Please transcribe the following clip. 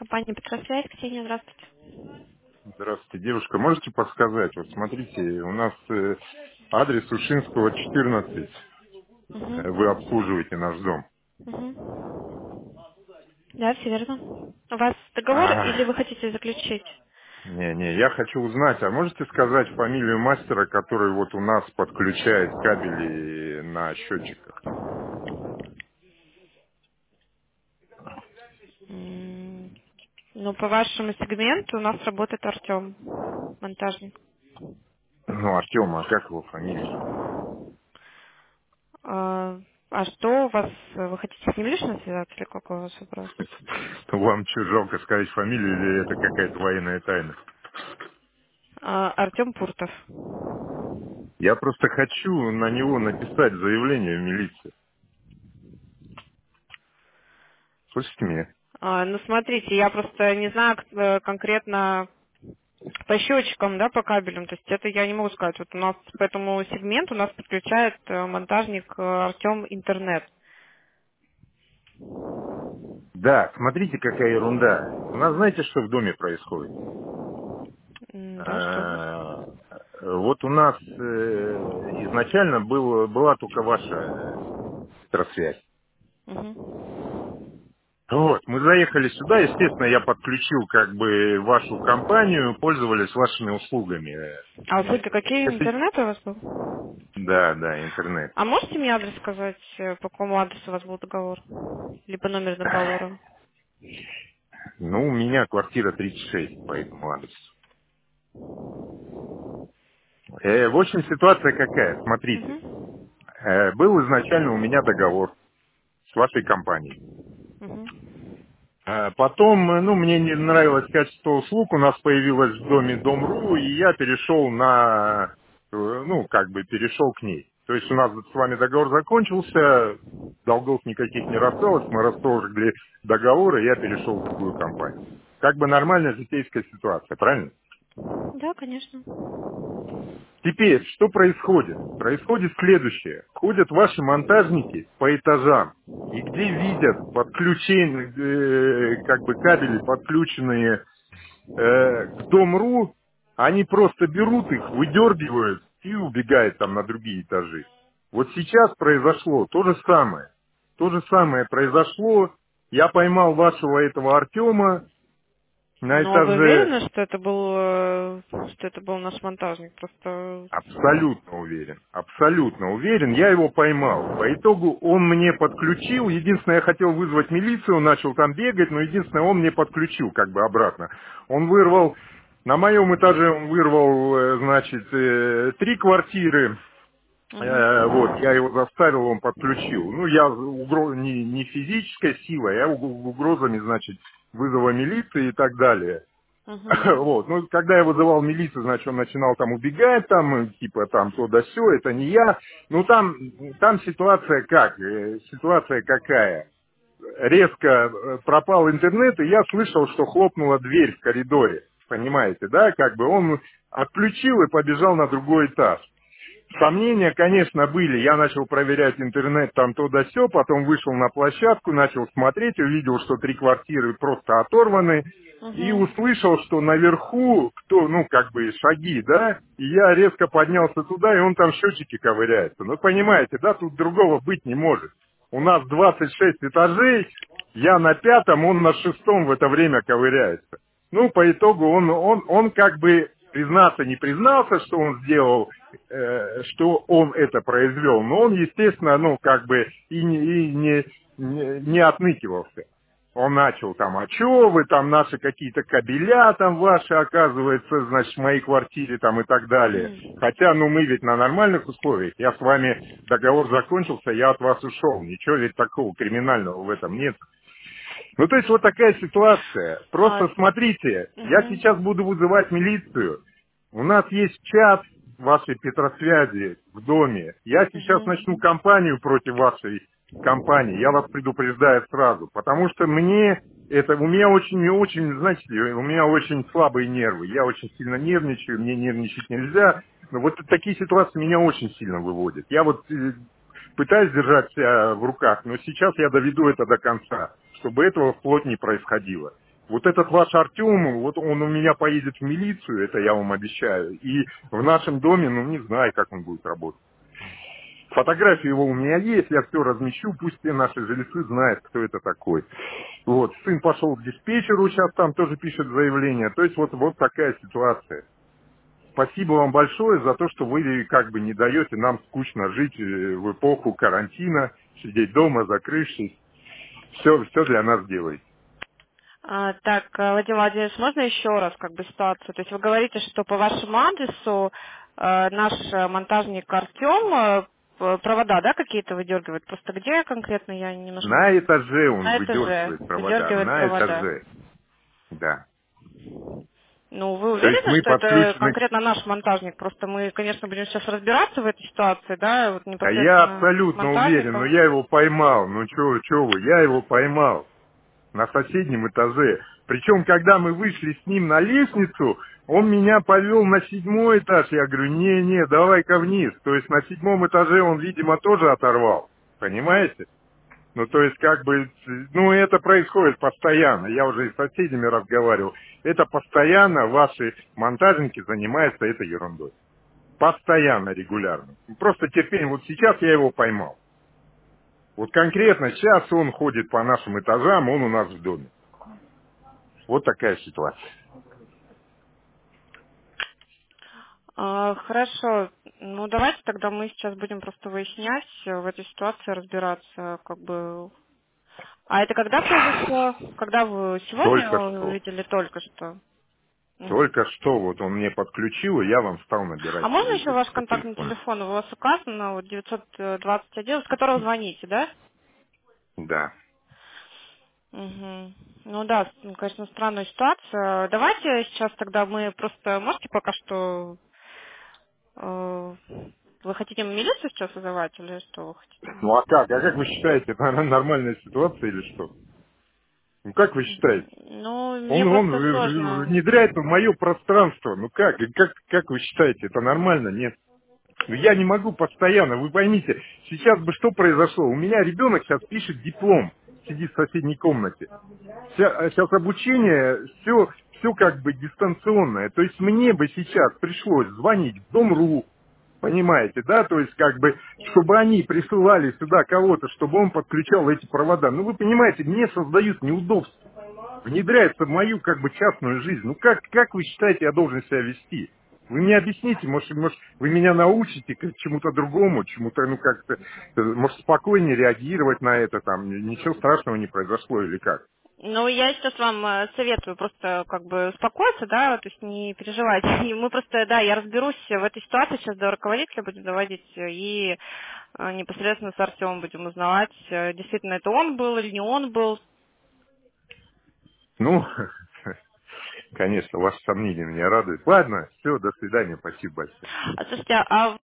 Компания «Петросвязь». Ксения, здравствуйте. Здравствуйте, девушка. Можете подсказать? Вот смотрите, у нас адрес Ушинского, 14. Вы Угу. обслуживаете наш дом. Угу. Да, все верно. У вас договор или А, вы хотите заключить? не, я хочу узнать, а можете сказать фамилию мастера, который вот у нас подключает кабели на счетчиках? Ну, по вашему сегменту у нас работает Артем, монтажник. Ну, Артем, а как его фамилия? А что у вас, вы хотите с ним лично связаться или какой у вас вопрос? Ну, вам что, жалко сказать фамилию или это какая-то военная тайна? Артем Пуртов. Я просто хочу на него написать заявление в милицию. Слышите меня? Ну, смотрите, я просто не знаю конкретно по счетчикам, да, по кабелям, то есть это я не могу сказать. Вот у нас по этому сегменту у нас подключает монтажник Артем Интернет. Да, смотрите, какая ерунда. У нас знаете, что в доме происходит? Да, что? Э, Вот у нас изначально была только ваша электросвязь. Мгм. Вот, мы заехали сюда, естественно, я подключил как бы вашу компанию, пользовались вашими услугами. А вот смотрите, какие Если- интернет у вас был? Да, интернет. А можете мне адрес сказать, по какому адресу у вас был договор? Либо номер договора? Ну, у меня квартира 36 по этому адресу. В общем, ситуация какая? Смотрите, Угу. был изначально у меня договор с вашей компанией. Угу. Потом, ну, мне не нравилось качество услуг, у нас появилась в доме Дом.ру, и я перешел ну, как бы перешел к ней. То есть у нас с вами договор закончился, долгов никаких не рассталось, мы расторгли договор, и я перешел в другую компанию. Как бы нормальная житейская ситуация, правильно? Да, конечно. Теперь, что происходит? Происходит следующее. Ходят ваши монтажники по этажам, и где видят подключение, как бы кабели, подключенные к Дом.ру, они просто берут их, выдергивают и убегают там на другие этажи. Вот сейчас произошло то же самое. То же самое произошло. Я поймал вашего этого Артема на Но вы этаже. уверены, что это был наш монтажник? Просто... Абсолютно уверен, я его поймал. По итогу он мне подключил, единственное, я хотел вызвать милицию, он начал там бегать, но единственное, он мне подключил как бы обратно. Он вырвал, на моем этаже он вырвал, значит, 3 квартиры, вот, я Угу. его заставил, он подключил. Ну, я не физической силой, а угрозами, значит, вызова милиции и так далее. Угу. Вот, ну, когда я вызывал милицию, значит, он начинал там убегать, там, типа, там, то да сё, это не я. Ну, там ситуация как? Ситуация какая? Резко пропал интернет, и я слышал, что хлопнула дверь в коридоре. Понимаете, да? Как бы он отключил и побежал на другой этаж. Сомнения, конечно, были. Я начал проверять интернет там то да сё, потом вышел на площадку, начал смотреть, увидел, что 3 квартиры просто оторваны, и Угу. услышал, что наверху, ну, как бы шаги, да, и я резко поднялся туда, и он там счетчики ковыряется. Ну, понимаете, да, тут другого быть не может. У нас 26 этажей, я на 5-м, он на 6-м в это время ковыряется. Ну, по итогу он как бы признаться не признался, что он сделал, что он это произвел, но он, естественно, ну, как бы и не отныкивался. Он начал там, а чё вы там, наши какие-то кабеля там ваши, оказывается, значит, в моей квартире там и так далее. Хотя, ну, мы ведь на нормальных условиях. Я с вами, договор закончился, я от вас ушел. Ничего ведь такого криминального в этом нет. Ну, то есть вот такая ситуация. А, Просто смотрите, я сейчас угу. буду вызывать милицию. У нас есть чат вашей Петросвязи в доме. Я сейчас начну Угу. кампанию против вашей компании. Я вас предупреждаю сразу. Потому что у меня очень, знаете, у меня очень слабые нервы. Я очень сильно нервничаю, мне нервничать нельзя. Но вот такие ситуации меня очень сильно выводят. Я вот пытаюсь держать себя в руках, но сейчас я доведу это до конца, чтобы этого вплоть не происходило. Вот этот ваш Артем, вот он у меня поедет в милицию, это я вам обещаю. И в нашем доме, ну не знаю, как он будет работать. Фотографии его у меня есть, я все размещу, пусть все наши жильцы знают, кто это такой. Вот, сын пошел к диспетчеру, сейчас там тоже пишет заявление. То есть вот такая ситуация. Спасибо вам большое за то, что вы как бы не даете нам скучно жить в эпоху карантина, сидеть дома, закрывшись. Все для нас делаете. Так, Владимир Владимирович, можно еще раз как бы ситуацию? То есть вы говорите, что по вашему адресу наш монтажник Артем провода, да, какие-то выдергивает? Просто где конкретно, я немножко... На этаже он На этаже выдергивает провода, выдергивает на провода. этаже, да. Ну, вы То есть уверены, мы что это подключены. конкретно наш монтажник? Просто мы, конечно, будем сейчас разбираться в этой ситуации, да, вот А я непосредственно с абсолютно уверен, но монтажником. я его поймал. Ну чё вы, я его поймал на соседнем этаже. Причем, когда мы вышли с ним на лестницу, он меня повел на 7-й этаж. Я говорю, не, давай-ка вниз. То есть на 7-м этаже он, видимо, тоже оторвал. Понимаете? Ну, то есть, как бы, ну, это происходит постоянно. Я уже и с соседями разговаривал. Это постоянно ваши монтажники занимаются этой ерундой. Постоянно, регулярно. Просто терпение. Вот сейчас я его поймал. Вот конкретно сейчас он ходит по нашим этажам, он у нас в доме. Вот такая ситуация. Хорошо. Ну, давайте тогда мы сейчас будем просто выяснять в этой ситуации, разбираться, как бы. А это когда произошло? Когда вы сегодня Только что. увидели только что? Мгм. Только что вот он мне подключил, и я вам стал А набирать можно еще ваш по контактный телефону. телефон? У вас указано вот 921, с которого звоните, да? Да. Мгм. Ну да, конечно, странная ситуация. Давайте сейчас тогда мы просто, можете пока что, э, вы хотите милицию сейчас вызывать или что вы хотите? Ну а как? А как вы считаете, это нормальная ситуация или что? Ну как вы считаете? Ну, мне Он просто сложно. внедряет в мое пространство. Ну как? И как вы считаете, это нормально? Нет. Ну я не могу постоянно, вы поймите, сейчас бы что произошло? У меня ребенок сейчас пишет диплом, сидит в соседней комнате. Сейчас обучение, все как бы дистанционное. То есть мне бы сейчас пришлось звонить в Дом.ру, понимаете, да? То есть как бы, чтобы они присылали сюда кого-то, чтобы он подключал эти провода. Ну вы понимаете, мне создают неудобства. Внедряется в мою как бы частную жизнь. Ну как вы считаете, я должен себя вести? Вы мне объясните, может вы меня научите к чему-то другому, чему-то, ну как-то, может спокойнее реагировать на это, там, ничего страшного не произошло или как? Ну, я сейчас вам советую просто как бы успокоиться, да, то есть не переживайте. И мы просто, да, я разберусь в этой ситуации, сейчас до руководителя будем доводить, и непосредственно с Артемом будем узнавать, действительно это он был или не он был. Ну, конечно, ваши сомнения меня радуют. Ладно, все, до свидания, спасибо большое. Слушайте, а